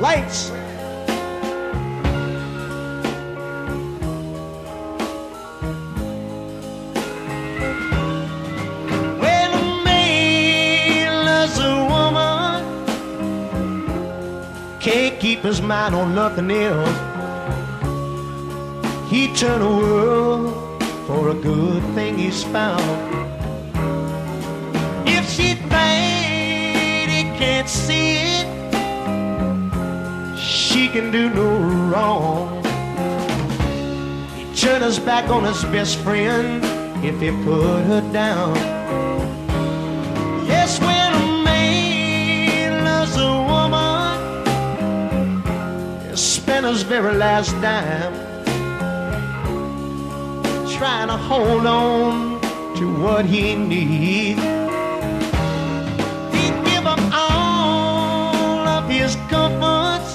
lights. Well, a man loves a woman, can't keep his mind on nothing else. He'd turn the world for a good thing he's found. If she thinks he can't see it, she can do no wrong. He'd turn his back on his best friend if he put her down. Yes, when a man loves a woman, he'll spend his very last dime trying to hold on to what he needs. He'd give up all of his comforts.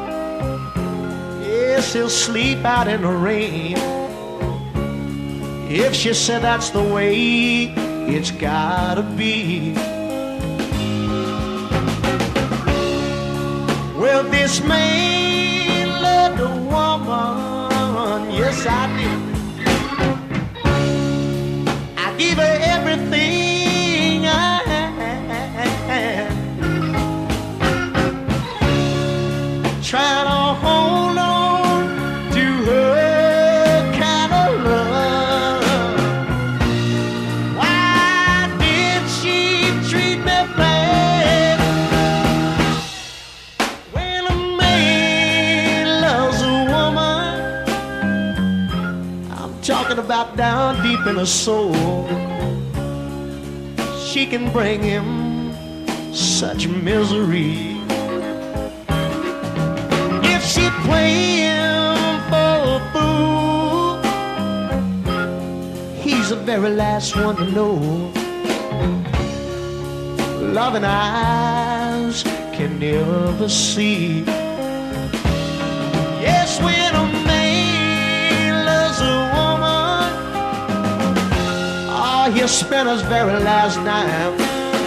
Yes, he'll sleep out in the rain. If she said that's the way it's gotta be. Well, this man loved a woman, yes I did. Give her everything I had, trying to hold on to her kind of love. Why did she treat me bad? When a man loves a woman, I'm talking about down deep in her soul, she can bring him such misery. If she play him for a fool, he's the very last one to know. Loving eyes can never see. Yes, when a man loves a woman, he'll spend his very last dime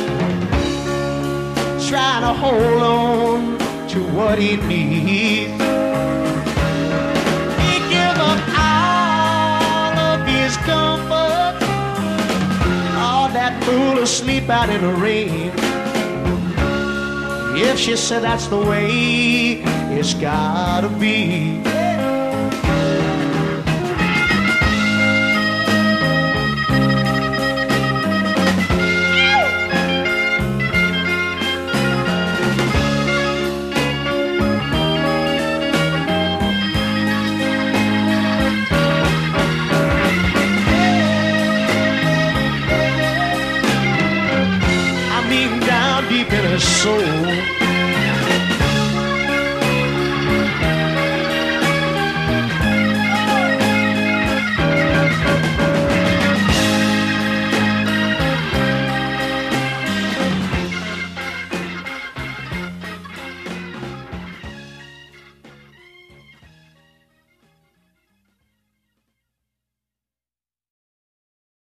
trying to hold on to what he needs. He give up all of his comfort, all that fool asleep out in the rain. If she said that's the way it's gotta be. Deep in her soul,